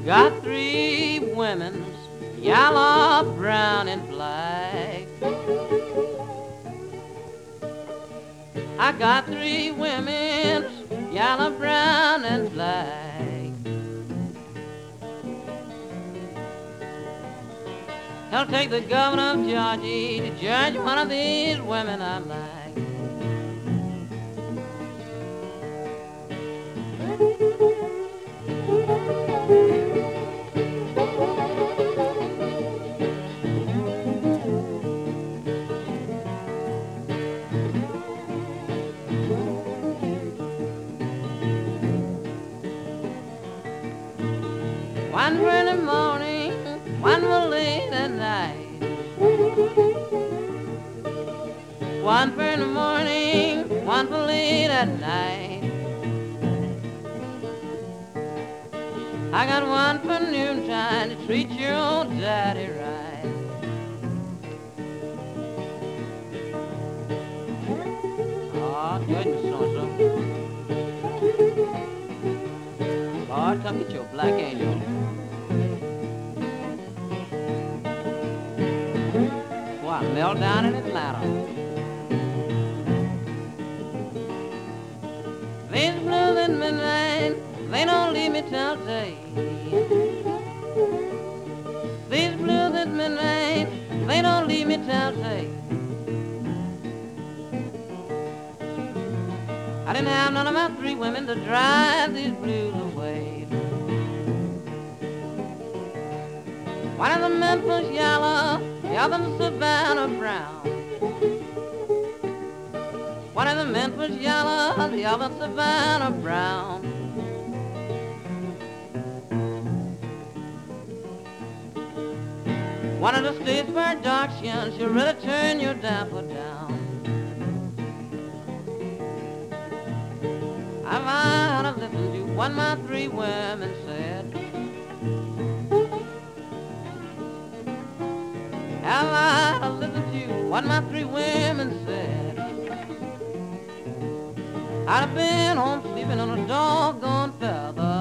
got three women, yellow, brown, and black. I got three women, yellow, brown, and black. He'll take the governor of Georgia to judge one of these women I like. One for in the morning, one for late at night. One for in the morning, one for late at night. I got one for noontime to treat your old daddy right. Oh, goodness, so-so. Oh, come get your black angel. I melt down in Atlanta. These blues at midnight, they don't leave me till day. These blues at midnight, they don't leave me till day. I didn't have none of my three women to drive these blues away. One of the Memphis yellow, the other Savannah brown. One of the Memphis yellow, the other Savannah brown. One of the Statesburg dark skins, she'll really turn your damper down. I've had to listen to what my three women said. Have I listened to what my three women said? I'd have been home sleeping on a doggone feather.